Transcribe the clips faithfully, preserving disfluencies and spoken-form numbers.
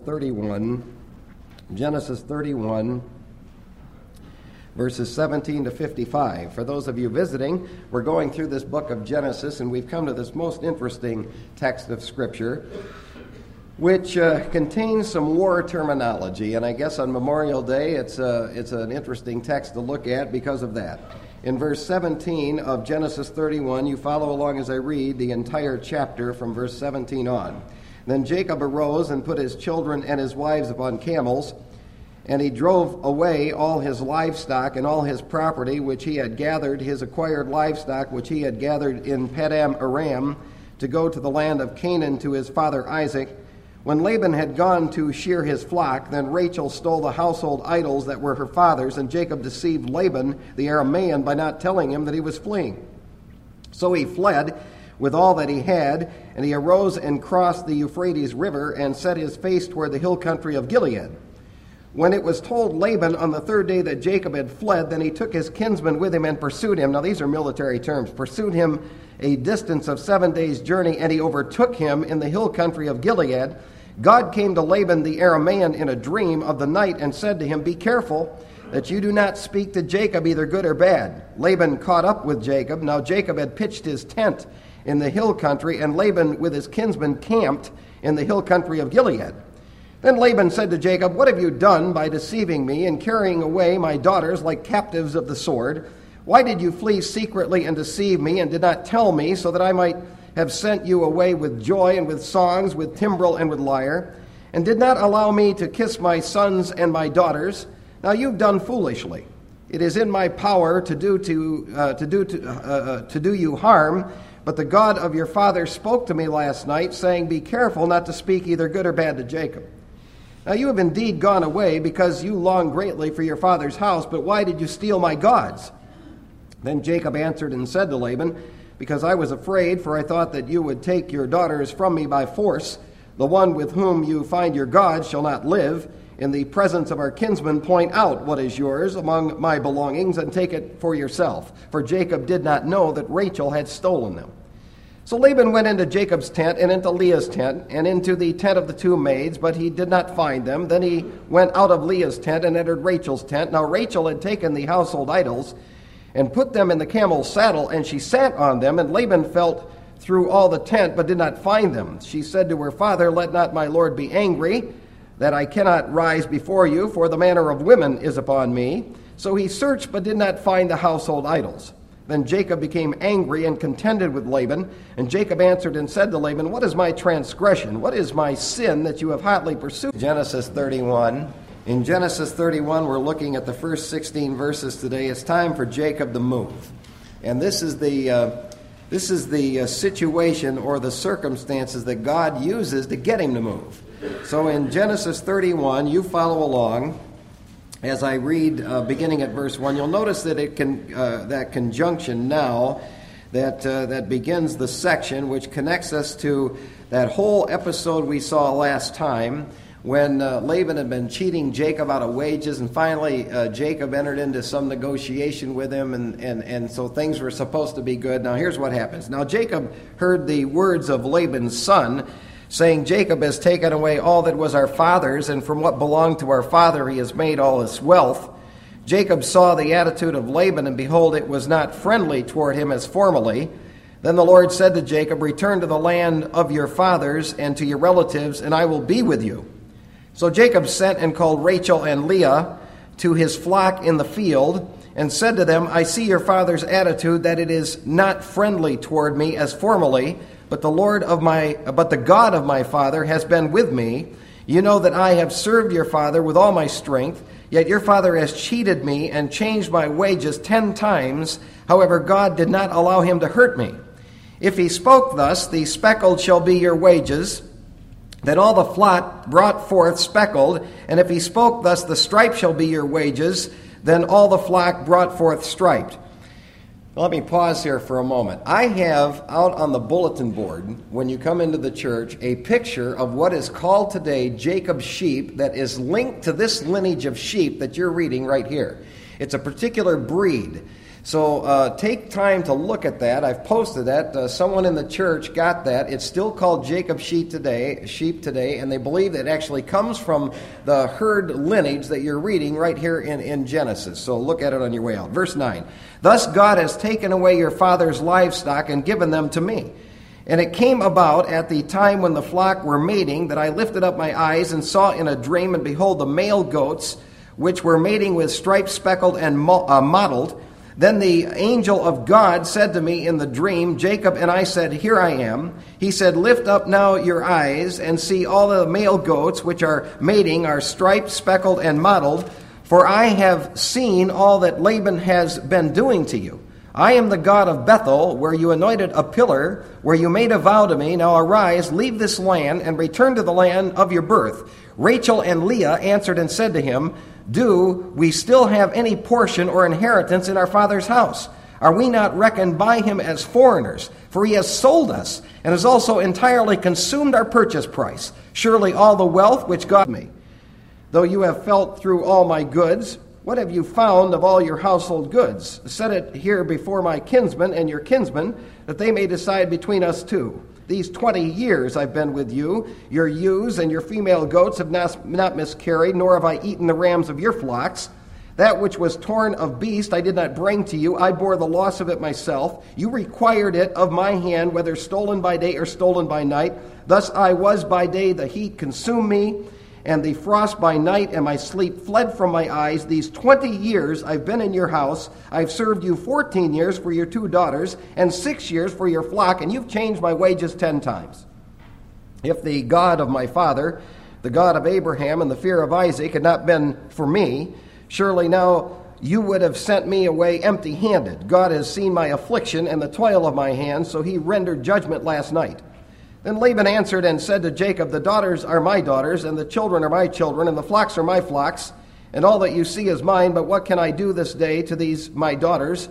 thirty-one, Genesis thirty-one, verses seventeen to fifty-five. For those of you visiting, we're going through this book of Genesis, and we've come to this most interesting text of Scripture, which uh, contains some war terminology. And I guess on Memorial Day, it's, uh, it's an interesting text to look at because of that. In verse seventeen of Genesis thirty-one, you follow along as I read the entire chapter from verse seventeen on. Then Jacob arose and put his children and his wives upon camels, and he drove away all his livestock and all his property which he had gathered, his acquired livestock which he had gathered in Paddan Aram, to go to the land of Canaan to his father Isaac. When Laban had gone to shear his flock, then Rachel stole the household idols that were her father's, and Jacob deceived Laban the Aramean by not telling him that he was fleeing. So he fled with all that he had, and he arose and crossed the Euphrates River and set his face toward the hill country of Gilead. When it was told Laban on the third day that Jacob had fled, then he took his kinsman with him and pursued him. Now these are military terms. Pursued him a distance of seven days' journey, and he overtook him in the hill country of Gilead. God came to Laban the Aramean in a dream of the night and said to him, "Be careful that you do not speak to Jacob either good or bad." Laban caught up with Jacob. Now Jacob had pitched his tent in the hill country, and Laban with his kinsmen camped in the hill country of Gilead. Then Laban said to Jacob, "What have you done by deceiving me and carrying away my daughters like captives of the sword? Why did you flee secretly and deceive me and did not tell me, so that I might have sent you away with joy and with songs, with timbrel and with lyre, and did not allow me to kiss my sons and my daughters? Now you've done foolishly. It is in my power to do to uh, to do to, uh, uh, to do you harm, but the God of your father spoke to me last night, saying, 'Be careful not to speak either good or bad to Jacob.' Now you have indeed gone away because you long greatly for your father's house, but why did you steal my gods?" Then Jacob answered and said to Laban, "Because I was afraid, for I thought that you would take your daughters from me by force. The one with whom you find your gods shall not live. In the presence of our kinsmen, point out what is yours among my belongings and take it for yourself." For Jacob did not know that Rachel had stolen them. So Laban went into Jacob's tent and into Leah's tent and into the tent of the two maids, but he did not find them. Then he went out of Leah's tent and entered Rachel's tent. Now Rachel had taken the household idols and put them in the camel's saddle, and she sat on them, and Laban felt through all the tent, but did not find them. She said to her father, "Let not my lord be angry, that I cannot rise before you, for the manner of women is upon me." So he searched, but did not find the household idols. Then Jacob became angry and contended with Laban, and Jacob answered and said to Laban, "What is my transgression? What is my sin that you have hotly pursued?" Genesis thirty-one. In Genesis thirty-one, we're looking at the first sixteen verses today. It's time for Jacob to move. And this is the uh, this is the uh, situation or the circumstances that God uses to get him to move. So in Genesis thirty-one, you follow along as I read uh, beginning at verse one. You'll notice that it can uh, that conjunction now that uh, that begins the section which connects us to that whole episode we saw last time, when uh, Laban had been cheating Jacob out of wages, and finally uh, Jacob entered into some negotiation with him, and, and, and so things were supposed to be good. Now here's what happens. Now Jacob heard the words of Laban's son, saying, "Jacob has taken away all that was our father's, and from what belonged to our father he has made all his wealth." Jacob saw the attitude of Laban, and behold, it was not friendly toward him as formerly. Then the Lord said to Jacob, "Return to the land of your fathers and to your relatives, and I will be with you." So Jacob sent and called Rachel and Leah to his flock in the field, and said to them, "I see your father's attitude, that it is not friendly toward me as formerly, but the Lord of my, but the God of my father has been with me. You know that I have served your father with all my strength, yet your father has cheated me and changed my wages ten times. However, God did not allow him to hurt me. If he spoke thus, the speckled shall be your wages. Then all the flock brought forth speckled, and if he spoke thus, the striped shall be your wages. Then all the flock brought forth striped." Let me pause here for a moment. I have out on the bulletin board, when you come into the church, a picture of what is called today Jacob's sheep that is linked to this lineage of sheep that you're reading right here. It's a particular breed. So uh, take time to look at that. I've posted that. Uh, someone in the church got that. It's still called Jacob's sheep today, sheep today, and they believe that it actually comes from the herd lineage that you're reading right here in, in Genesis. So look at it on your way out. Verse nine. Thus God has taken away your father's livestock and given them to me. And it came about at the time when the flock were mating that I lifted up my eyes and saw in a dream, and behold, the male goats, which were mating with stripes, speckled, and uh, mottled. Then the angel of God said to me in the dream, Jacob, and I said, Here I am. He said, Lift up now your eyes and see all the male goats which are mating are striped, speckled, and mottled, for I have seen all that Laban has been doing to you. I am the God of Bethel, where you anointed a pillar, where you made a vow to me. Now arise, leave this land, and return to the land of your birth. Rachel and Leah answered and said to him, Do we still have any portion or inheritance in our father's house? Are we not reckoned by him as foreigners? For he has sold us, and has also entirely consumed our purchase price. Surely all the wealth which God gave me. Though you have felt through all my goods, what have you found of all your household goods? Set it here before my kinsmen and your kinsmen, that they may decide between us two. These twenty years I've been with you. Your ewes and your female goats have not, not miscarried, nor have I eaten the rams of your flocks. That which was torn of beast I did not bring to you. I bore the loss of it myself. You required it of my hand, whether stolen by day or stolen by night. Thus I was by day, the heat consumed me, and the frost by night, and my sleep fled from my eyes. These twenty years I've been in your house. I've served you fourteen years for your two daughters, and six years for your flock, and you've changed my wages ten times. If the God of my father, the God of Abraham, and the fear of Isaac had not been for me, surely now you would have sent me away empty-handed. God has seen my affliction and the toil of my hands, so he rendered judgment last night. Then Laban answered and said to Jacob, The daughters are my daughters, and the children are my children, and the flocks are my flocks, and all that you see is mine. But what can I do this day to these my daughters,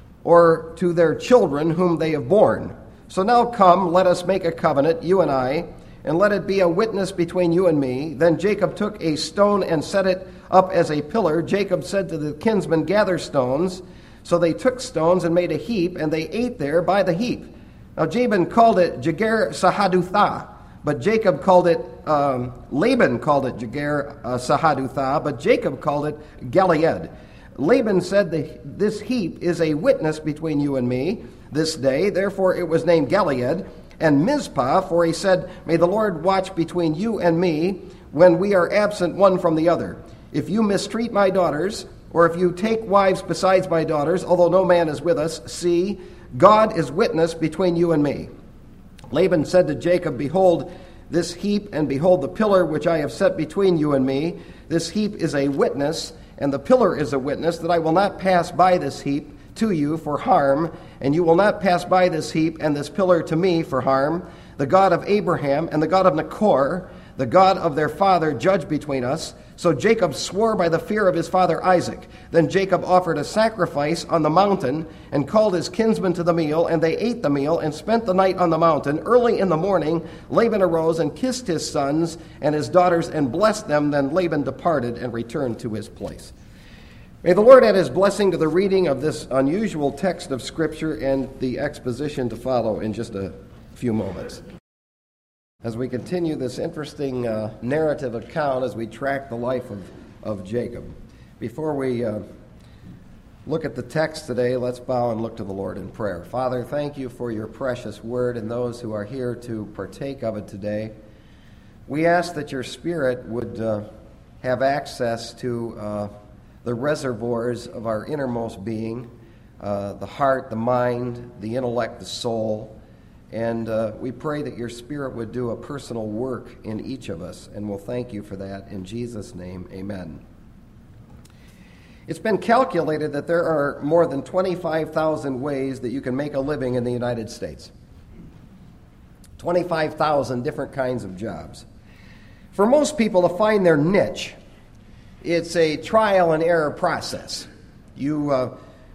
or to their children whom they have borne? So now come, let us make a covenant, you and I, and let it be a witness between you and me. Then Jacob took a stone and set it up as a pillar. Jacob said to the kinsmen, Gather stones. So they took stones and made a heap, and they ate there by the heap. Now Jabin called it Jegar Sahaduthah, but Jacob called it, um, Laban called it Jegar uh, Sahaduthah, but Jacob called it Galeed. Laban said, This heap is a witness between you and me this day. Therefore it was named Galeed. And Mizpah, for he said, May the Lord watch between you and me when we are absent one from the other. If you mistreat my daughters, or if you take wives besides my daughters, although no man is with us, see, God is witness between you and me. Laban said to Jacob, Behold this heap, and behold the pillar which I have set between you and me. This heap is a witness, and the pillar is a witness, that I will not pass by this heap to you for harm, and you will not pass by this heap and this pillar to me for harm. The God of Abraham and the God of Nachor, the God of their father, judge between us. So Jacob swore by the fear of his father Isaac. Then Jacob offered a sacrifice on the mountain and called his kinsmen to the meal, and they ate the meal and spent the night on the mountain. Early in the morning, Laban arose and kissed his sons and his daughters and blessed them. Then Laban departed and returned to his place. May the Lord add his blessing to the reading of this unusual text of Scripture and the exposition to follow in just a few moments. As we continue this interesting uh, narrative account as we track the life of, of Jacob. Before we uh, look at the text today, let's bow and look to the Lord in prayer. Father, thank you for your precious word and those who are here to partake of it today. We ask that your Spirit would uh, have access to uh, the reservoirs of our innermost being, uh, the heart, the mind, the intellect, the soul. And uh, we pray that your Spirit would do a personal work in each of us, and we'll thank you for that. In Jesus' name, amen. It's been calculated that there are more than twenty-five thousand ways that you can make a living in the United States. twenty-five thousand different kinds of jobs. For most people to find their niche, it's a trial and error process. You uh,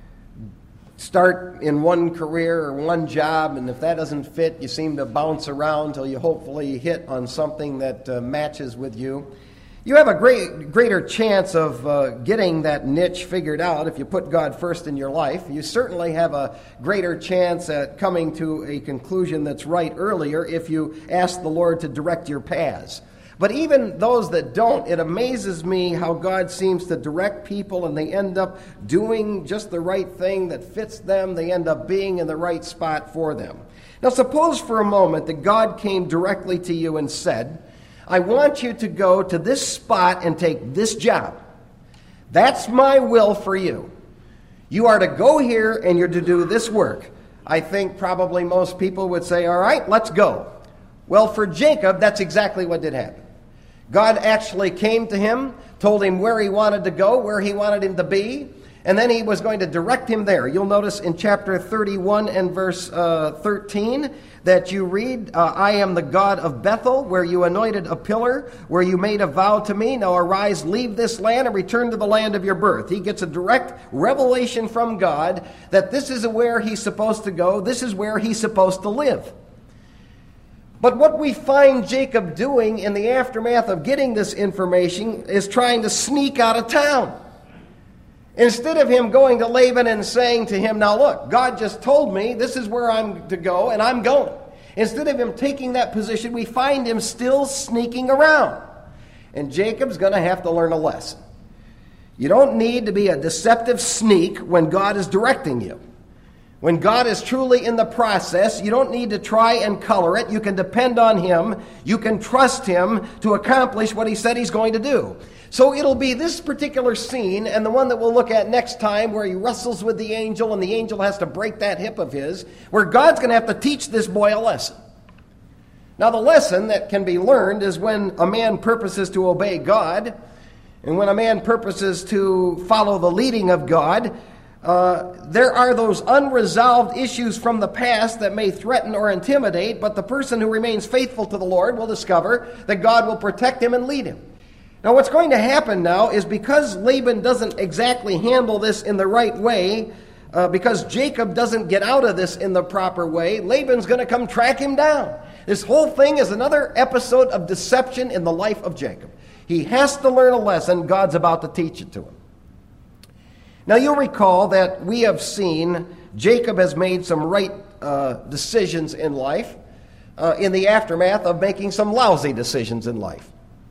start in one career or one job, and if that doesn't fit, you seem to bounce around until you hopefully hit on something that uh, matches with you. You have a great, greater chance of uh, getting that niche figured out if you put God first in your life. You certainly have a greater chance at coming to a conclusion that's right earlier if you ask the Lord to direct your paths. But even those that don't, it amazes me how God seems to direct people and they end up doing just the right thing that fits them. They end up being in the right spot for them. Now suppose for a moment that God came directly to you and said, I want you to go to this spot and take this job. That's my will for you. You are to go here and you're to do this work. I think probably most people would say, all right, let's go. Well, for Jacob, that's exactly what did happen. God actually came to him, told him where he wanted to go, where he wanted him to be, and then he was going to direct him there. You'll notice in chapter thirty-one and verse uh, thirteen that you read, uh, I am the God of Bethel, where you anointed a pillar, where you made a vow to me. Now arise, leave this land, and return to the land of your birth. He gets a direct revelation from God that this is where he's supposed to go. This is where he's supposed to live. But what we find Jacob doing in the aftermath of getting this information is trying to sneak out of town. Instead of him going to Laban and saying to him, now look, God just told me this is where I'm to go, and I'm going. Instead of him taking that position, we find him still sneaking around. And Jacob's going to have to learn a lesson. You don't need to be a deceptive sneak when God is directing you. When God is truly in the process, you don't need to try and color it. You can depend on him. You can trust him to accomplish what he said he's going to do. So it'll be this particular scene, and the one that we'll look at next time, where he wrestles with the angel, and the angel has to break that hip of his, where God's going to have to teach this boy a lesson. Now, the lesson that can be learned is when a man purposes to obey God, and when a man purposes to follow the leading of God, uh, there are those unresolved issues from the past that may threaten or intimidate, but the person who remains faithful to the Lord will discover that God will protect him and lead him. Now, what's going to happen now is because Laban doesn't exactly handle this in the right way, uh, because Jacob doesn't get out of this in the proper way, Laban's going to come track him down. This whole thing is another episode of deception in the life of Jacob. He has to learn a lesson. God's about to teach it to him. Now, you'll recall that we have seen Jacob has made some right uh, decisions in life uh, in the aftermath of making some lousy decisions in life.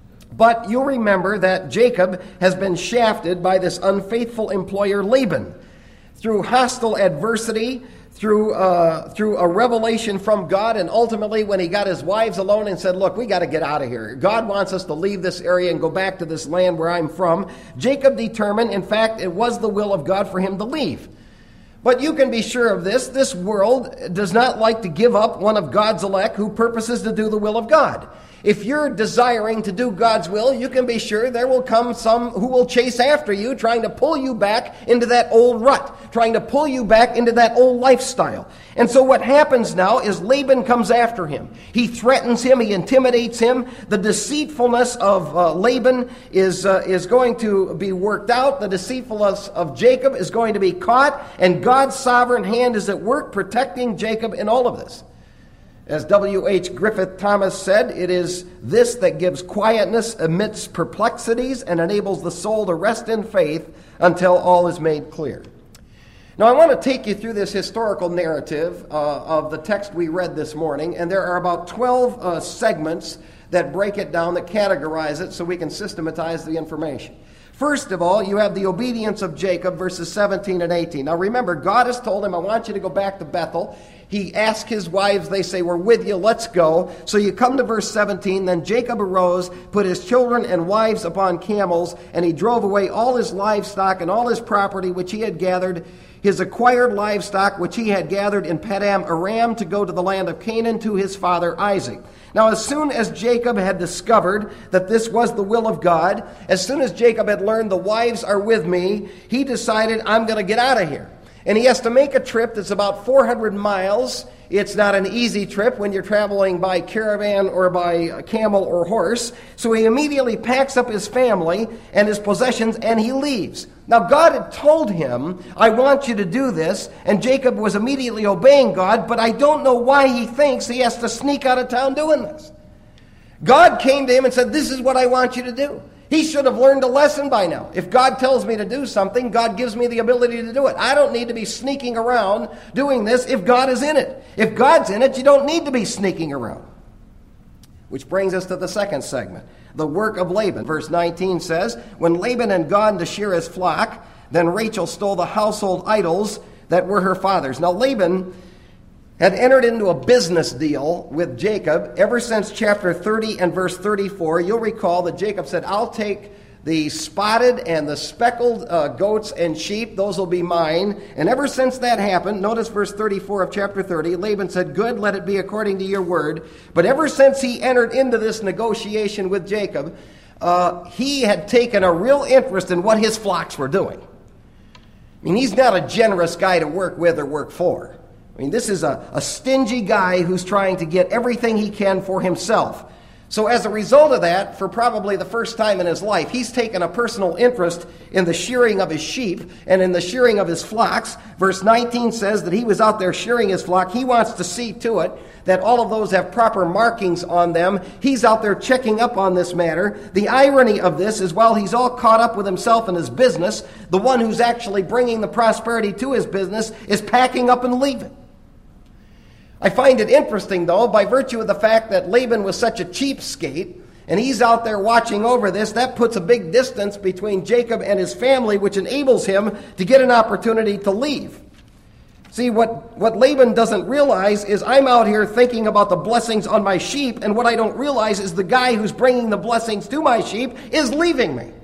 But you'll remember that Jacob has been shafted by this unfaithful employer Laban through hostile adversity, through uh, through a revelation from God, and ultimately when he got his wives alone and said, look, we got to get out of here. God wants us to leave this area and go back to this land where I'm from. Jacob determined, in fact, it was the will of God for him to leave. But you can be sure of this, this world does not like to give up one of God's elect who purposes to do the will of God. If you're desiring to do God's will, you can be sure there will come some who will chase after you, trying to pull you back into that old rut, trying to pull you back into that old lifestyle. And so what happens now is Laban comes after him. He threatens him, he intimidates him. The deceitfulness of uh, Laban is, uh, is going to be worked out. The deceitfulness of Jacob is going to be caught, and God's sovereign hand is at work protecting Jacob in all of this. As W H Griffith Thomas said, it is this that gives quietness amidst perplexities and enables the soul to rest in faith until all is made clear. Now, I want to take you through this historical narrative uh, of the text we read this morning, and there are about twelve uh, segments that break it down, that categorize it, so we can systematize the information. First of all, you have the obedience of Jacob, verses seventeen and eighteen. Now remember, God has told him, I want you to go back to Bethel. He asked his wives, they say, we're with you, let's go. So you come to verse seventeen, then Jacob arose, put his children and wives upon camels, and he drove away all his livestock and all his property which he had gathered, his acquired livestock which he had gathered in Padam Aram, to go to the land of Canaan to his father Isaac. Now, as soon as Jacob had discovered that this was the will of God, as soon as Jacob had learned the wives are with me, he decided, I'm going to get out of here. And he has to make a trip that's about four hundred miles. It's not an easy trip when you're traveling by caravan or by camel or horse. So he immediately packs up his family and his possessions and he leaves. Now, God had told him, I want you to do this. And Jacob was immediately obeying God, but I don't know why he thinks he has to sneak out of town doing this. God came to him and said, this is what I want you to do. He should have learned a lesson by now. If God tells me to do something, God gives me the ability to do it. I don't need to be sneaking around doing this if God is in it. If God's in it, you don't need to be sneaking around. Which brings us to the second segment, the work of Laban. Verse nineteen says, when Laban had gone to shear his flock, then Rachel stole the household idols that were her father's. Now Laban had entered into a business deal with Jacob ever since chapter thirty and verse thirty-four. You'll recall that Jacob said, I'll take the spotted and the speckled uh, goats and sheep, those will be mine. And ever since that happened, notice verse thirty-four of chapter thirty, Laban said, good, let it be according to your word. But ever since he entered into this negotiation with Jacob, uh, he had taken a real interest in what his flocks were doing. I mean, he's not a generous guy to work with or work for. I mean, this is a, a stingy guy who's trying to get everything he can for himself. So as a result of that, for probably the first time in his life, he's taken a personal interest in the shearing of his sheep and in the shearing of his flocks. Verse nineteen says that he was out there shearing his flock. He wants to see to it that all of those have proper markings on them. He's out there checking up on this matter. The irony of this is while he's all caught up with himself and his business, the one who's actually bringing the prosperity to his business is packing up and leaving. I find it interesting, though, by virtue of the fact that Laban was such a cheapskate, and he's out there watching over this, that puts a big distance between Jacob and his family, which enables him to get an opportunity to leave. See, what, what Laban doesn't realize is I'm out here thinking about the blessings on my sheep, and what I don't realize is the guy who's bringing the blessings to my sheep is leaving me.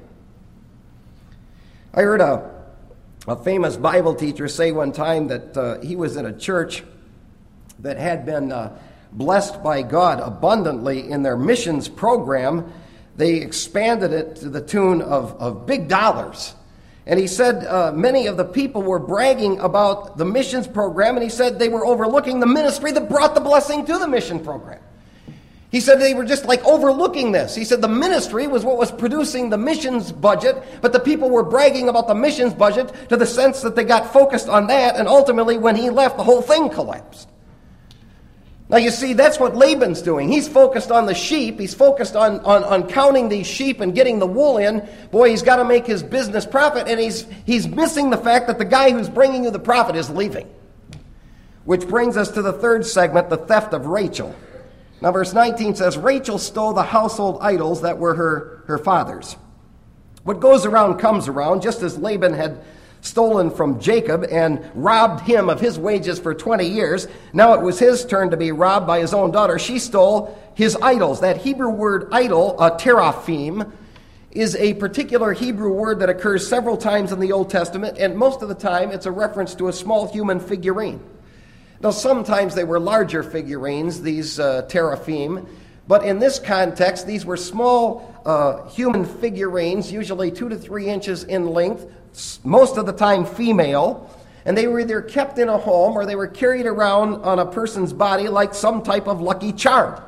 I heard a, a famous Bible teacher say one time that uh, he was in a church that had been uh, blessed by God abundantly in their missions program. They expanded it to the tune of, of big dollars. And he said uh, many of the people were bragging about the missions program, and he said they were overlooking the ministry that brought the blessing to the mission program. He said they were just like overlooking this. He said the ministry was what was producing the missions budget, but the people were bragging about the missions budget to the sense that they got focused on that, and ultimately when he left, the whole thing collapsed. Now, you see, that's what Laban's doing. He's focused on the sheep. He's focused on, on, on counting these sheep and getting the wool in. Boy, he's got to make his business profit, and he's, he's missing the fact that the guy who's bringing you the profit is leaving. Which brings us to the third segment, the theft of Rachel. Now, verse nineteen says, Rachel stole the household idols that were her, her father's. What goes around comes around, just as Laban had stolen from Jacob and robbed him of his wages for twenty years. Now it was his turn to be robbed by his own daughter. She stole his idols. That Hebrew word idol, a teraphim, is a particular Hebrew word that occurs several times in the Old Testament, and most of the time it's a reference to a small human figurine. Now sometimes they were larger figurines, these uh, teraphim, but in this context these were small uh, human figurines, usually two to three inches in length, most of the time female, and they were either kept in a home or they were carried around on a person's body like some type of lucky charm.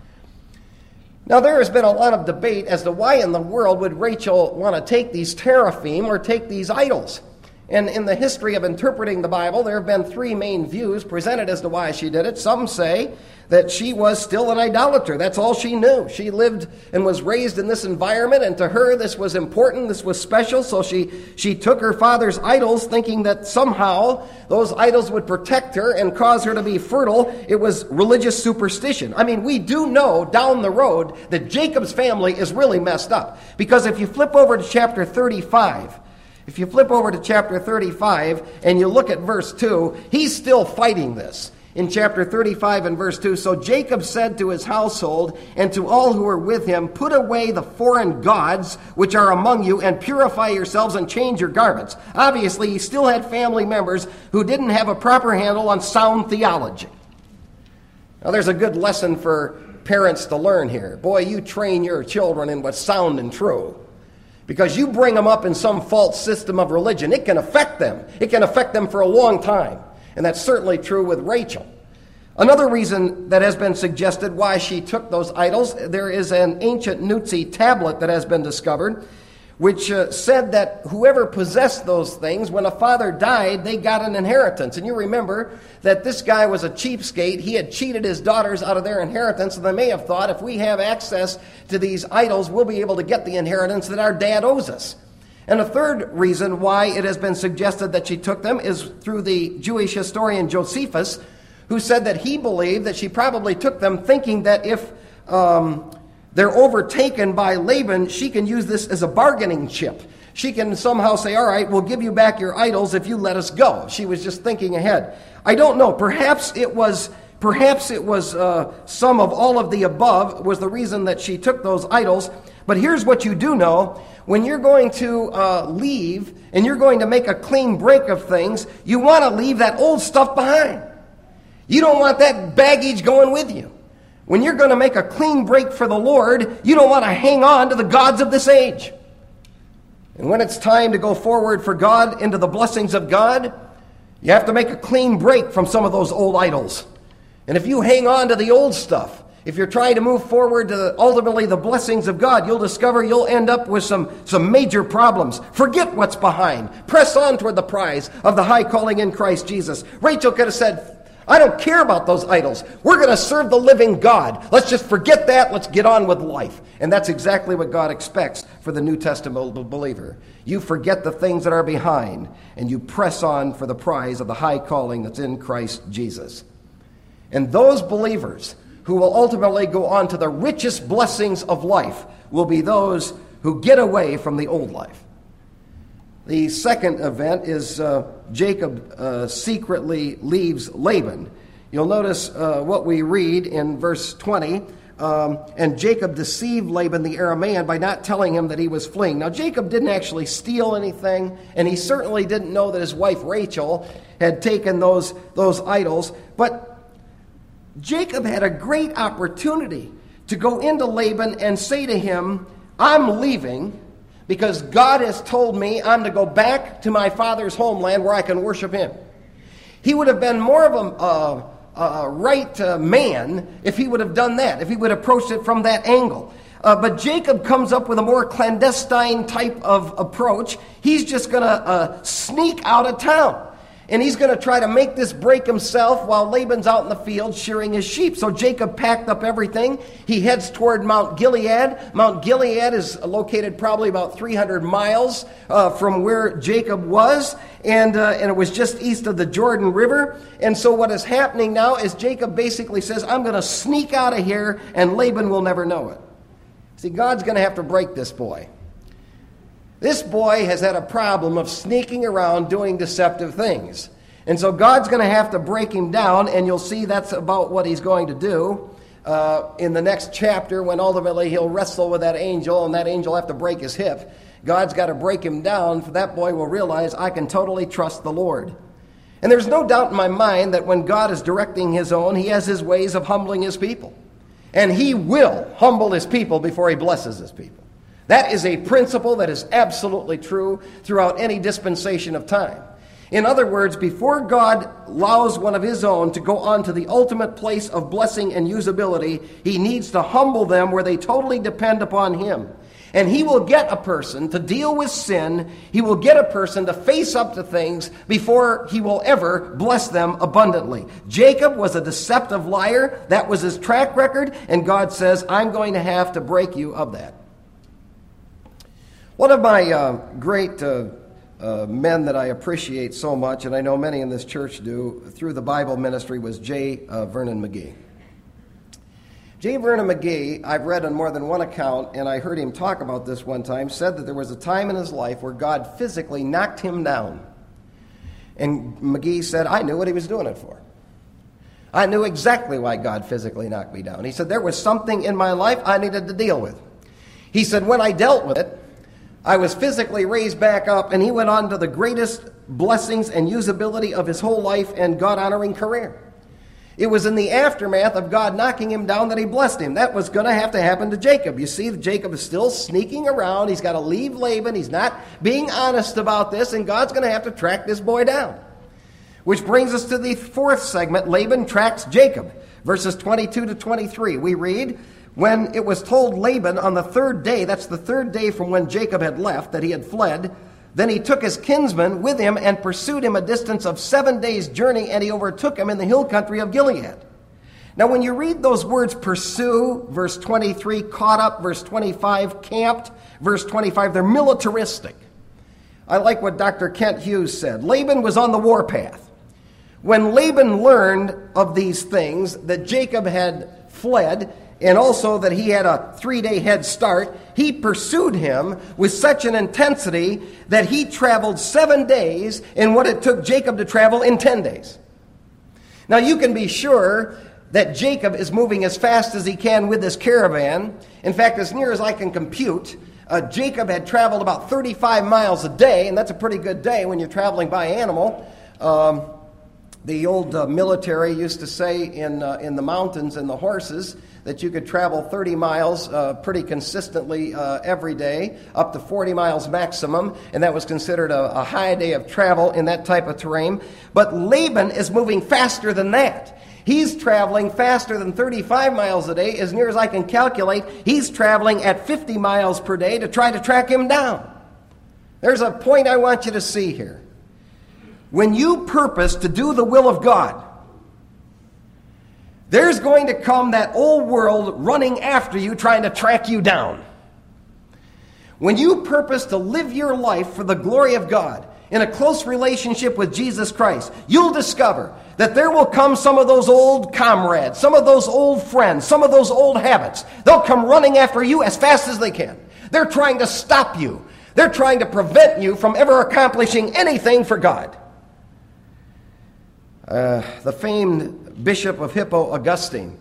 Now there has been a lot of debate as to why in the world would Rachel want to take these teraphim or take these idols. And in the history of interpreting the Bible, there have been three main views presented as to why she did it. Some say that she was still an idolater. That's all she knew. She lived and was raised in this environment, and to her this was important, this was special, so she, she took her father's idols thinking that somehow those idols would protect her and cause her to be fertile. It was religious superstition. I mean, we do know down the road that Jacob's family is really messed up, because if you flip over to chapter thirty-five, If you flip over to chapter thirty-five and you look at verse two, he's still fighting this. In chapter thirty-five and verse two, so Jacob said to his household and to all who were with him, put away the foreign gods which are among you and purify yourselves and change your garments. Obviously, he still had family members who didn't have a proper handle on sound theology. Now, there's a good lesson for parents to learn here. Boy, you train your children in what's sound and true. Because you bring them up in some false system of religion, it can affect them. It can affect them for a long time. And that's certainly true with Rachel. Another reason that has been suggested why she took those idols, there is an ancient Nutsi tablet that has been discovered, which uh, said that whoever possessed those things, when a father died, they got an inheritance. And you remember that this guy was a cheapskate. He had cheated his daughters out of their inheritance, and they may have thought, if we have access to these idols, we'll be able to get the inheritance that our dad owes us. And a third reason why it has been suggested that she took them is through the Jewish historian Josephus, who said that he believed that she probably took them thinking that if um, they're overtaken by Laban, she can use this as a bargaining chip. She can somehow say, all right, we'll give you back your idols if you let us go. She was just thinking ahead. I don't know. Perhaps it was perhaps it was uh, some of all of the above was the reason that she took those idols. But here's what you do know. When you're going to uh, leave and you're going to make a clean break of things, you want to leave that old stuff behind. You don't want that baggage going with you. When you're going to make a clean break for the Lord, you don't want to hang on to the gods of this age. And when it's time to go forward for God into the blessings of God, you have to make a clean break from some of those old idols. And if you hang on to the old stuff, if you're trying to move forward to ultimately the blessings of God, you'll discover you'll end up with some, some major problems. Forget what's behind. Press on toward the prize of the high calling in Christ Jesus. Rachel could have said, I don't care about those idols. We're going to serve the living God. Let's just forget that. Let's get on with life. And that's exactly what God expects for the New Testament believer. You forget the things that are behind, and you press on for the prize of the high calling that's in Christ Jesus. And those believers who will ultimately go on to the richest blessings of life will be those who get away from the old life. The second event is uh, Jacob uh, secretly leaves Laban. You'll notice uh, what we read in verse twenty. Um, and Jacob deceived Laban the Aramean by not telling him that he was fleeing. Now, Jacob didn't actually steal anything, and he certainly didn't know that his wife Rachel had taken those, those idols. But Jacob had a great opportunity to go into Laban and say to him, I'm leaving because God has told me I'm to go back to my father's homeland where I can worship him. He would have been more of a, uh, a right uh, man if he would have done that, if he would have approached it from that angle. Uh, but Jacob comes up with a more clandestine type of approach. He's just going to uh, sneak out of town. And he's going to try to make this break himself while Laban's out in the field shearing his sheep. So Jacob packed up everything. He heads toward Mount Gilead. Mount Gilead is located probably about three hundred miles uh, from where Jacob was. And, uh, and it was just east of the Jordan River. And so what is happening now is Jacob basically says, I'm going to sneak out of here and Laban will never know it. See, God's going to have to break this boy. This boy has had a problem of sneaking around doing deceptive things. And so God's going to have to break him down, and you'll see that's about what he's going to do uh, in the next chapter when ultimately he'll wrestle with that angel, and that angel will have to break his hip. God's got to break him down, for that boy will realize, I can totally trust the Lord. And there's no doubt in my mind that when God is directing his own, he has his ways of humbling his people. And he will humble his people before he blesses his people. That is a principle that is absolutely true throughout any dispensation of time. In other words, before God allows one of his own to go on to the ultimate place of blessing and usability, he needs to humble them where they totally depend upon him. And he will get a person to deal with sin. He will get a person to face up to things before he will ever bless them abundantly. Jacob was a deceptive liar. That was his track record. And God says, I'm going to have to break you of that. One of my uh, great uh, uh, men that I appreciate so much, and I know many in this church do, through the Bible ministry, was J. Uh, Vernon McGee. J. Vernon McGee, I've read on more than one account, and I heard him talk about this one time, said that there was a time in his life where God physically knocked him down. And McGee said, I knew what he was doing it for. I knew exactly why God physically knocked me down. He said, there was something in my life I needed to deal with. He said, when I dealt with it, I was physically raised back up, and he went on to the greatest blessings and usability of his whole life and God-honoring career. It was in the aftermath of God knocking him down that he blessed him. That was going to have to happen to Jacob. You see, Jacob is still sneaking around. He's got to leave Laban. He's not being honest about this, and God's going to have to track this boy down. Which brings us to the fourth segment. Laban tracks Jacob. Verses twenty-two to twenty-three, we read, when it was told Laban on the third day, that's the third day from when Jacob had left, that he had fled, then he took his kinsman with him and pursued him a distance of seven days' journey, and he overtook him in the hill country of Gilead. Now, when you read those words, pursue, verse twenty-three, caught up, verse twenty-five, camped, verse twenty-five, they're militaristic. I like what Doctor Kent Hughes said. Laban was on the warpath. When Laban learned of these things, that Jacob had fled, and also that he had a three-day head start, he pursued him with such an intensity that he traveled seven days in what it took Jacob to travel in ten days. Now, you can be sure that Jacob is moving as fast as he can with this caravan. In fact, as near as I can compute, uh, Jacob had traveled about thirty-five miles a day, and that's a pretty good day when you're traveling by animal. Um, the old uh, military used to say in uh, in the mountains and the horses that you could travel thirty miles uh, pretty consistently uh, every day, up to forty miles maximum, and that was considered a, a high day of travel in that type of terrain. But Laban is moving faster than that. He's traveling faster than thirty-five miles a day. As near as I can calculate, he's traveling at fifty miles per day to try to track him down. There's a point I want you to see here. When you purpose to do the will of God, there's going to come that old world running after you, trying to track you down. When you purpose to live your life for the glory of God, in a close relationship with Jesus Christ, you'll discover that there will come some of those old comrades, some of those old friends, some of those old habits. They'll come running after you as fast as they can. They're trying to stop you. They're trying to prevent you from ever accomplishing anything for God. Uh, the famed Bishop of Hippo, Augustine,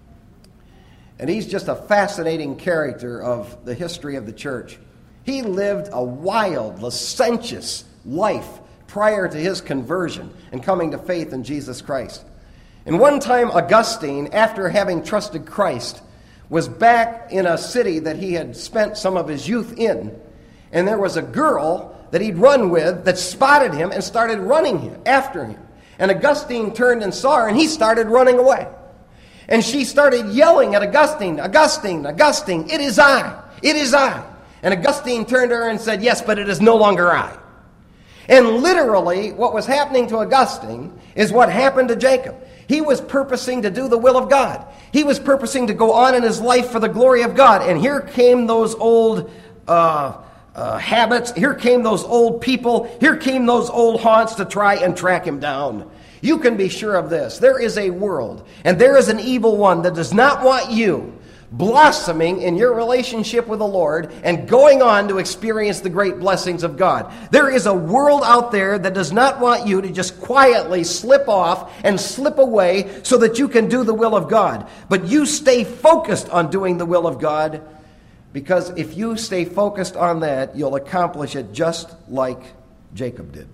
and he's just a fascinating character of the history of the church. He lived a wild, licentious life prior to his conversion and coming to faith in Jesus Christ. And one time, Augustine, after having trusted Christ, was back in a city that he had spent some of his youth in, and there was a girl that he'd run with that spotted him and started running him, after him. And Augustine turned and saw her, and he started running away. And she started yelling at Augustine, Augustine, Augustine, it is I, it is I. And Augustine turned to her and said, yes, but it is no longer I. And literally, what was happening to Augustine is what happened to Jacob. He was purposing to do the will of God. He was purposing to go on in his life for the glory of God. And here came those old uh, uh, habits. Here came those old people. Here came those old haunts to try and track him down. You can be sure of this. There is a world, and there is an evil one that does not want you blossoming in your relationship with the Lord and going on to experience the great blessings of God. There is a world out there that does not want you to just quietly slip off and slip away so that you can do the will of God. But you stay focused on doing the will of God, because if you stay focused on that, you'll accomplish it just like Jacob did.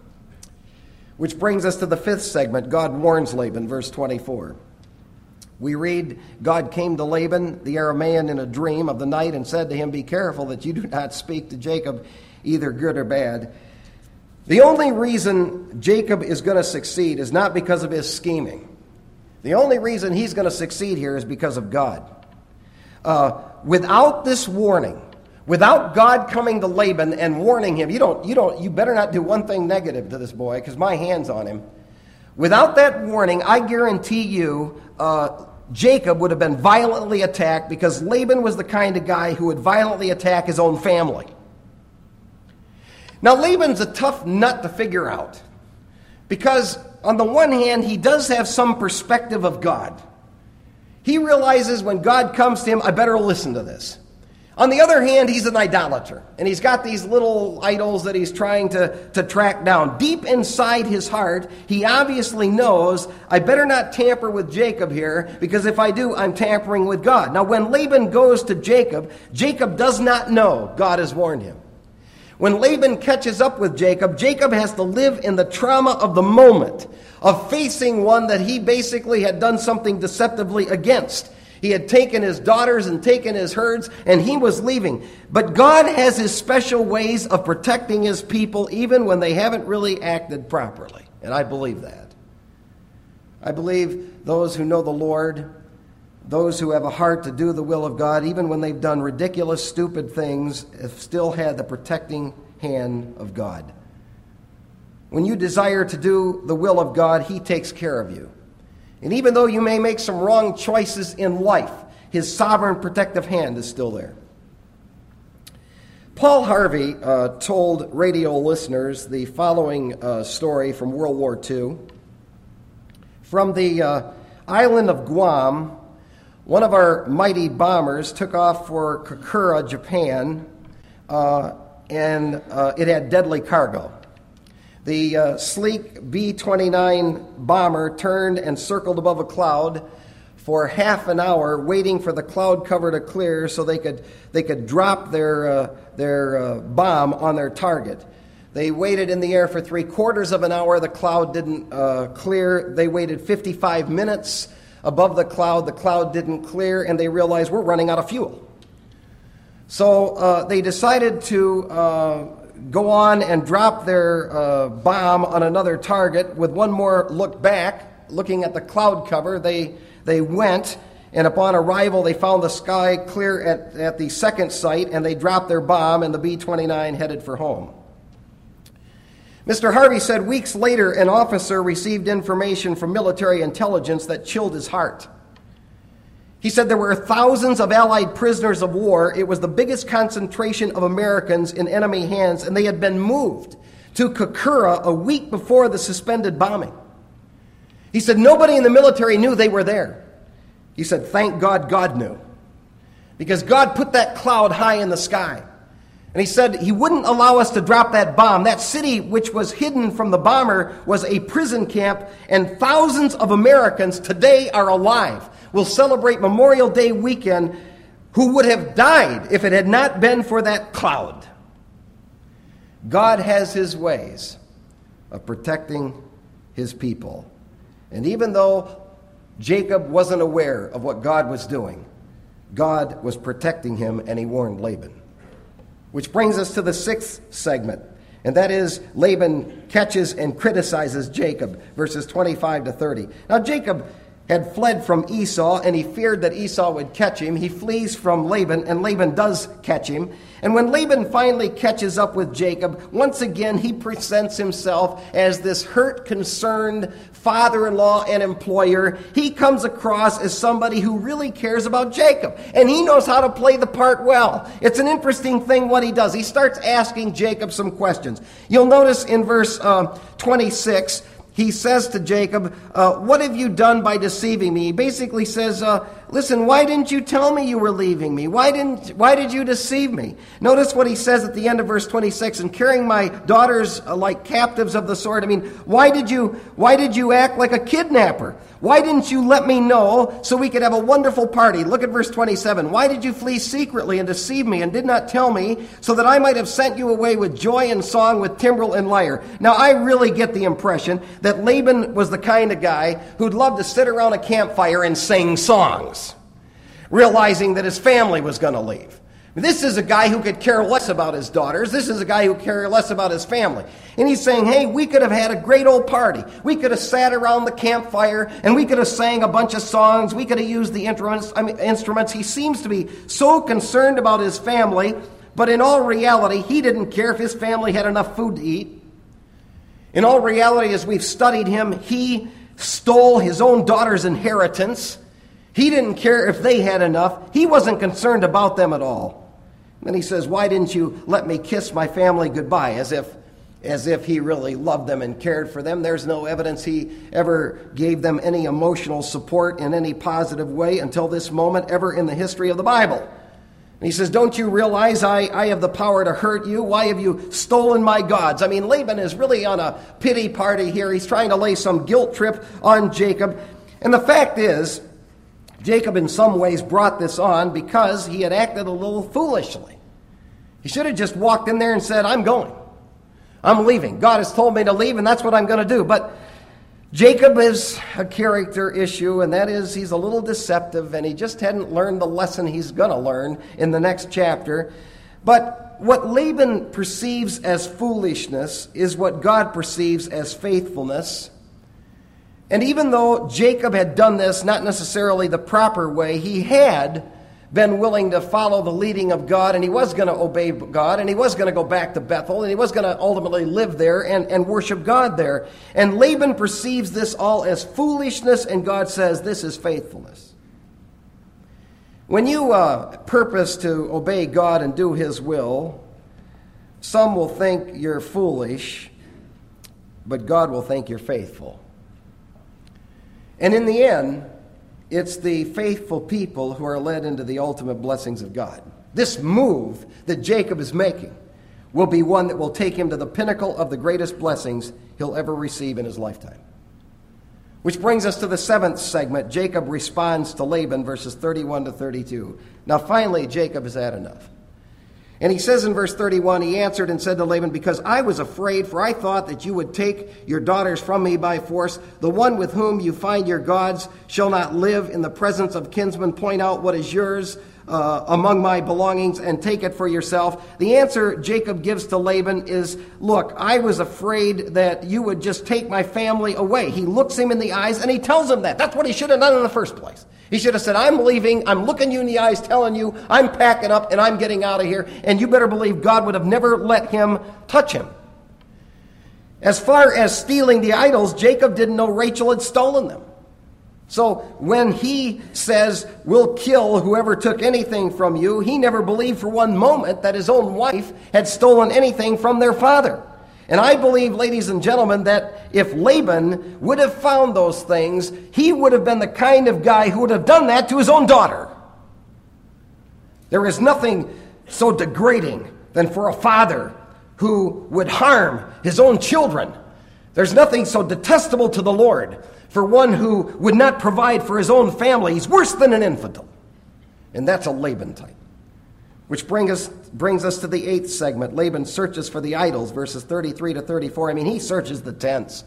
Which brings us to the fifth segment. God warns Laban, verse twenty-four. We read, God came to Laban, the Aramean, in a dream of the night and said to him, be careful that you do not speak to Jacob either good or bad. The only reason Jacob is going to succeed is not because of his scheming. The only reason he's going to succeed here is because of God. Uh, without this warning, without God coming to Laban and warning him, you don't, you don't, you better not do one thing negative to this boy, because my hand's on him. Without that warning, I guarantee you, uh, Jacob would have been violently attacked, because Laban was the kind of guy who would violently attack his own family. Now, Laban's a tough nut to figure out, because on the one hand, he does have some perspective of God. He realizes when God comes to him, I better listen to this. On the other hand, he's an idolater, and he's got these little idols that he's trying to, to track down. Deep inside his heart, he obviously knows, I better not tamper with Jacob here, because if I do, I'm tampering with God. Now, when Laban goes to Jacob, Jacob does not know God has warned him. When Laban catches up with Jacob, Jacob has to live in the trauma of the moment, of facing one that he basically had done something deceptively against. He had taken his daughters and taken his herds, and he was leaving. But God has his special ways of protecting his people even when they haven't really acted properly. And I believe that. I believe those who know the Lord, those who have a heart to do the will of God, even when they've done ridiculous, stupid things, have still had the protecting hand of God. When you desire to do the will of God, He takes care of you. And even though you may make some wrong choices in life, His sovereign protective hand is still there. Paul Harvey uh, told radio listeners the following uh, story from World War Two. From the uh, island of Guam, one of our mighty bombers took off for Kokura, Japan, uh, and uh, it had deadly cargo. The uh, sleek B twenty-nine bomber turned and circled above a cloud for half an hour, waiting for the cloud cover to clear so they could they could drop their uh, their uh, bomb on their target. They waited in the air for three quarters of an hour. The cloud didn't uh, clear. They waited fifty-five minutes above the cloud. The cloud didn't clear, and they realized we're running out of fuel. So uh, they decided to uh, go on and drop their uh, bomb on another target. With one more look back, looking at the cloud cover, they they went, and upon arrival, they found the sky clear at, at the second site, and they dropped their bomb, and the B twenty-nine headed for home. Mister Harvey said weeks later, an officer received information from military intelligence that chilled his heart. He said there were thousands of Allied prisoners of war. It was the biggest concentration of Americans in enemy hands, and they had been moved to Kokura a week before the suspended bombing. He said nobody in the military knew they were there. He said, thank God God knew, because God put that cloud high in the sky. And he said he wouldn't allow us to drop that bomb. That city, which was hidden from the bomber, was a prison camp, and thousands of Americans today are alive. We'll celebrate Memorial Day weekend who would have died if it had not been for that cloud. God has His ways of protecting His people. And even though Jacob wasn't aware of what God was doing, God was protecting him, and He warned Laban. Which brings us to the sixth segment, and that is Laban catches and criticizes Jacob, verses twenty-five to thirty. Now Jacob had fled from Esau, and he feared that Esau would catch him. He flees from Laban, and Laban does catch him. And when Laban finally catches up with Jacob, once again he presents himself as this hurt, concerned father-in-law and employer. He comes across as somebody who really cares about Jacob, and he knows how to play the part well. It's an interesting thing what he does. He starts asking Jacob some questions. You'll notice in verse uh, twenty-six, he says to Jacob, uh, what have you done by deceiving me? He basically says, uh, listen, why didn't you tell me you were leaving me? Why didn't? Why did you deceive me? Notice what he says at the end of verse twenty-six, and carrying my daughters uh, like captives of the sword. I mean, why did you, why did you act like a kidnapper? Why didn't you let me know so we could have a wonderful party? Look at verse twenty-seven. Why did you flee secretly and deceive me and did not tell me so that I might have sent you away with joy and song, with timbrel and lyre? Now, I really get the impression that Laban was the kind of guy who'd love to sit around a campfire and sing songs, realizing that his family was going to leave. This is a guy who could care less about his daughters. This is a guy who cared less about his family. And he's saying, hey, we could have had a great old party. We could have sat around the campfire, and we could have sang a bunch of songs. We could have used the instruments. I mean, instruments. He seems to be so concerned about his family, but in all reality, he didn't care if his family had enough food to eat. In all reality, as we've studied him, he stole his own daughter's inheritance. He didn't care if they had enough. He wasn't concerned about them at all. Then he says, why didn't you let me kiss my family goodbye? As if, as if he really loved them and cared for them. There's no evidence he ever gave them any emotional support in any positive way until this moment ever in the history of the Bible. And he says, don't you realize I, I have the power to hurt you? Why have you stolen my gods? I mean, Laban is really on a pity party here. He's trying to lay some guilt trip on Jacob. And the fact is, Jacob in some ways brought this on because he had acted a little foolishly. He should have just walked in there and said, I'm going. I'm leaving. God has told me to leave, and that's what I'm going to do. But Jacob is a character issue, and that is he's a little deceptive, and he just hadn't learned the lesson he's going to learn in the next chapter. But what Laban perceives as foolishness is what God perceives as faithfulness. And even though Jacob had done this not necessarily the proper way, he had been willing to follow the leading of God, and he was going to obey God, and he was going to go back to Bethel, and he was going to ultimately live there and, and worship God there. And Laban perceives this all as foolishness, and God says, this is faithfulness. When you uh, purpose to obey God and do his will, some will think you're foolish, but God will think you're faithful. And in the end, it's the faithful people who are led into the ultimate blessings of God. This move that Jacob is making will be one that will take him to the pinnacle of the greatest blessings he'll ever receive in his lifetime. Which brings us to the seventh segment. Jacob responds to Laban, verses thirty-one to thirty-two. Now finally, Jacob has had enough. And he says in verse thirty-one, he answered and said to Laban, because I was afraid, for I thought that you would take your daughters from me by force. The one with whom you find your gods shall not live in the presence of kinsmen. Point out what is yours uh, among my belongings and take it for yourself. The answer Jacob gives to Laban is, look, I was afraid that you would just take my family away. He looks him in the eyes and he tells him that. That's what he should have done in the first place. He should have said, I'm leaving, I'm looking you in the eyes, telling you, I'm packing up, and I'm getting out of here, and you better believe God would have never let him touch him. As far as stealing the idols, Jacob didn't know Rachel had stolen them. So when he says, we'll kill whoever took anything from you, he never believed for one moment that his own wife had stolen anything from their father. And I believe, ladies and gentlemen, that if Laban would have found those things, he would have been the kind of guy who would have done that to his own daughter. There is nothing so degrading than for a father who would harm his own children. There's nothing so detestable to the Lord for one who would not provide for his own family. He's worse than an infidel. And that's a Laban type. Which bring us, brings us to the eighth segment. Laban searches for the idols, verses thirty-three to thirty-four. I mean, he searches the tents.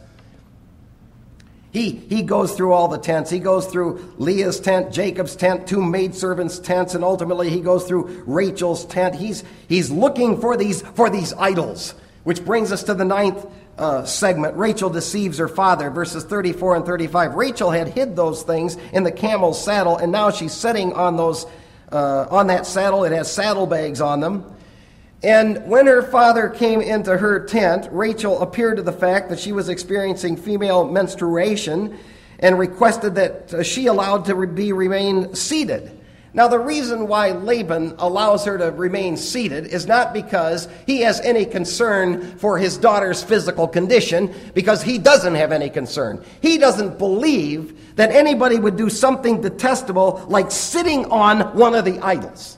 He, he goes through all the tents. He goes through Leah's tent, Jacob's tent, two maidservants' tents, and ultimately he goes through Rachel's tent. He's, he's looking for these, for these idols, which brings us to the ninth uh, segment. Rachel deceives her father, verses thirty-four and thirty-five. Rachel had hid those things in the camel's saddle, and now she's sitting on those Uh, on that saddle. It has saddlebags on them. And when her father came into her tent, Rachel appeared to the fact that she was experiencing female menstruation and requested that uh, she allowed to be remain seated. Now, the reason why Laban allows her to remain seated is not because he has any concern for his daughter's physical condition, because he doesn't have any concern. He doesn't believe that anybody would do something detestable like sitting on one of the idols.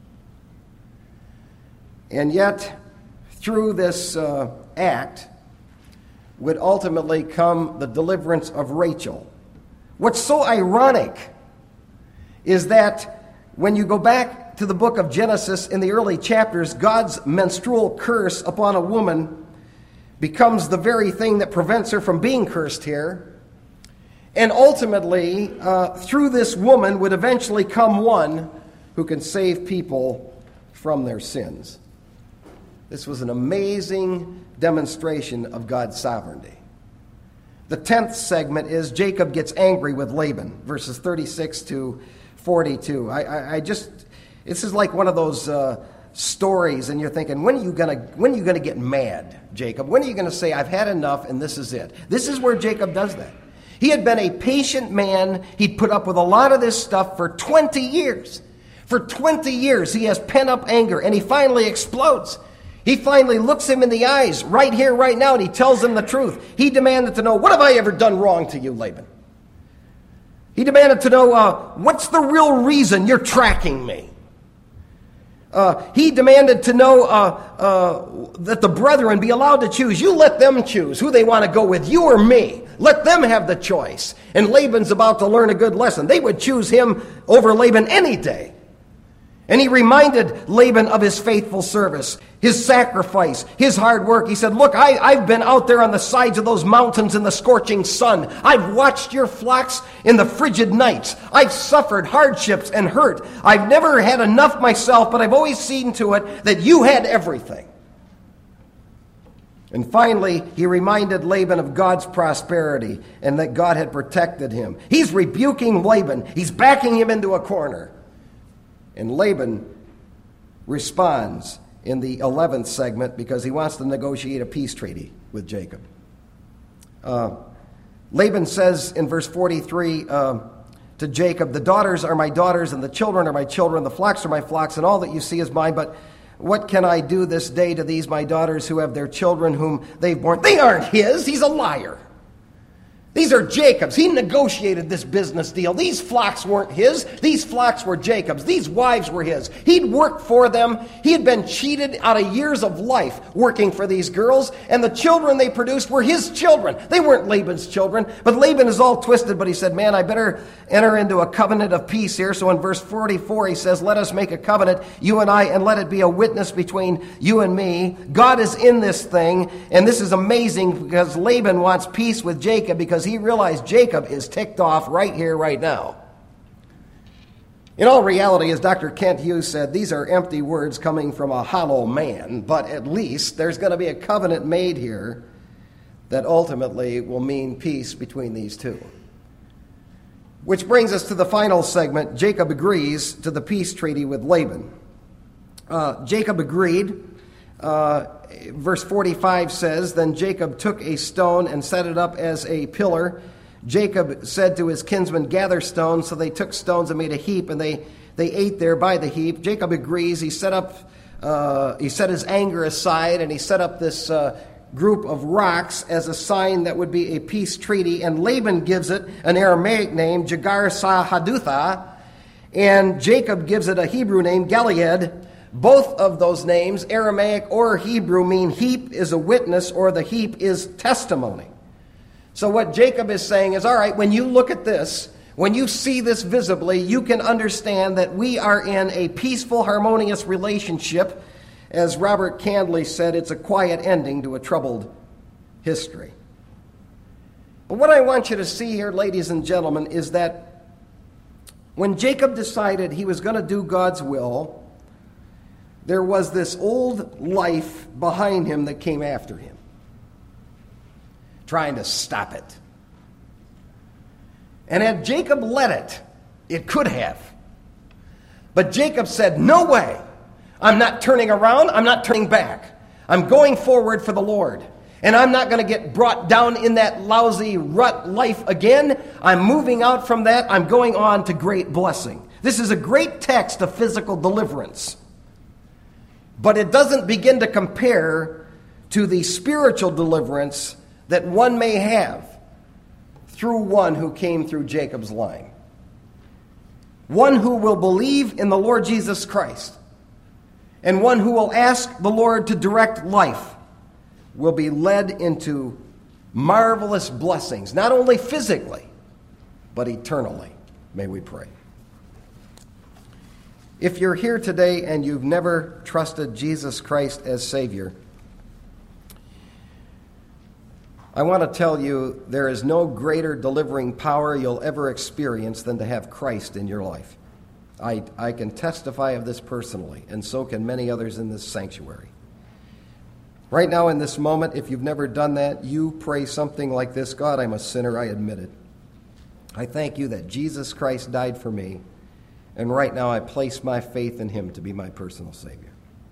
And yet, through this uh, act would ultimately come the deliverance of Rachel. What's so ironic is that when you go back to the book of Genesis in the early chapters, God's menstrual curse upon a woman becomes the very thing that prevents her from being cursed here. And ultimately, uh, through this woman would eventually come one who can save people from their sins. This was an amazing demonstration of God's sovereignty. The tenth segment is Jacob gets angry with Laban, verses thirty-six to forty-two. I, I, I just, this is like one of those uh, stories, and you're thinking, when are you gonna, when are you gonna get mad, Jacob? When are you gonna say, I've had enough, and this is it? This is where Jacob does that. He had been a patient man. He'd put up with a lot of this stuff for twenty years. For twenty years, he has pent up anger, and he finally explodes. He finally looks him in the eyes right here, right now, and he tells him the truth. He demanded to know, what have I ever done wrong to you, Laban? He demanded to know, uh, what's the real reason you're tracking me? Uh, he demanded to know uh, uh, that the brethren be allowed to choose. You let them choose who they want to go with, you or me. Let them have the choice. And Laban's about to learn a good lesson. They would choose him over Laban any day. And he reminded Laban of his faithful service, his sacrifice, his hard work. He said, look, I, I've been out there on the sides of those mountains in the scorching sun. I've watched your flocks in the frigid nights. I've suffered hardships and hurt. I've never had enough myself, but I've always seen to it that you had everything. And finally, he reminded Laban of God's prosperity and that God had protected him. He's rebuking Laban. He's backing him into a corner. And Laban responds in the eleventh segment because he wants to negotiate a peace treaty with Jacob. Uh, Laban says in verse forty-three uh, to Jacob, "The daughters are my daughters, and the children are my children, the flocks are my flocks, and all that you see is mine. But what can I do this day to these my daughters who have their children whom they've borne?" They aren't his. He's a liar. These are Jacob's. He negotiated this business deal. These flocks weren't his. These flocks were Jacob's. These wives were his. He'd worked for them. He had been cheated out of years of life working for these girls, and the children they produced were his children. They weren't Laban's children. But Laban is all twisted, but he said, man, I better enter into a covenant of peace here. So in verse forty-four, he says, let us make a covenant, you and I, and let it be a witness between you and me. God is in this thing, and this is amazing because Laban wants peace with Jacob because he realized Jacob is ticked off right here, right now. In all reality, as Doctor Kent Hughes said, these are empty words coming from a hollow man, but at least there's going to be a covenant made here that ultimately will mean peace between these two. Which brings us to the final segment. Jacob agrees to the peace treaty with Laban. Uh, Jacob agreed. Uh, verse forty-five says, then Jacob took a stone and set it up as a pillar. Jacob said to his kinsmen, gather stones. So they took stones and made a heap, and they, they ate there by the heap. Jacob agrees. He set up, uh, he set his anger aside, and he set up this uh, group of rocks as a sign that would be a peace treaty. And Laban gives it an Aramaic name, Jagar Sahadutha, and Jacob gives it a Hebrew name, Gilead. Both of those names, Aramaic or Hebrew, mean heap is a witness or the heap is testimony. So what Jacob is saying is, all right, when you look at this, when you see this visibly, you can understand that we are in a peaceful, harmonious relationship. As Robert Candley said, it's a quiet ending to a troubled history. But what I want you to see here, ladies and gentlemen, is that when Jacob decided he was going to do God's will, there was this old life behind him that came after him, trying to stop it. And had Jacob let it, it could have. But Jacob said, no way. I'm not turning around. I'm not turning back. I'm going forward for the Lord. And I'm not going to get brought down in that lousy rut life again. I'm moving out from that. I'm going on to great blessing. This is a great text of physical deliverance. But it doesn't begin to compare to the spiritual deliverance that one may have through one who came through Jacob's line. One who will believe in the Lord Jesus Christ, and one who will ask the Lord to direct life, will be led into marvelous blessings, not only physically, but eternally. May we pray. If you're here today and you've never trusted Jesus Christ as Savior, I want to tell you there is no greater delivering power you'll ever experience than to have Christ in your life. I, I can testify of this personally, and so can many others in this sanctuary. Right now in this moment, if you've never done that, you pray something like this: God, I'm a sinner, I admit it. I thank you that Jesus Christ died for me, and right now I place my faith in him to be my personal Savior.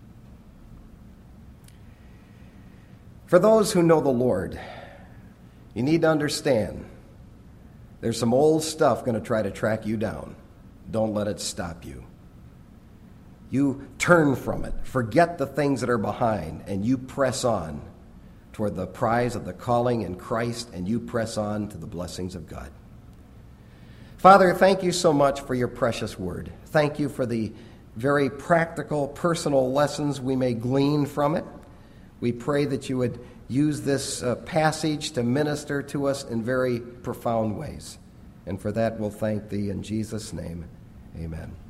For those who know the Lord, you need to understand there's some old stuff going to try to track you down. Don't let it stop you. You turn from it, forget the things that are behind, and you press on toward the prize of the calling in Christ, and you press on to the blessings of God. Father, thank you so much for your precious word. Thank you for the very practical, personal lessons we may glean from it. We pray that you would use this uh, passage to minister to us in very profound ways. And for that we'll thank thee in Jesus' name. Amen.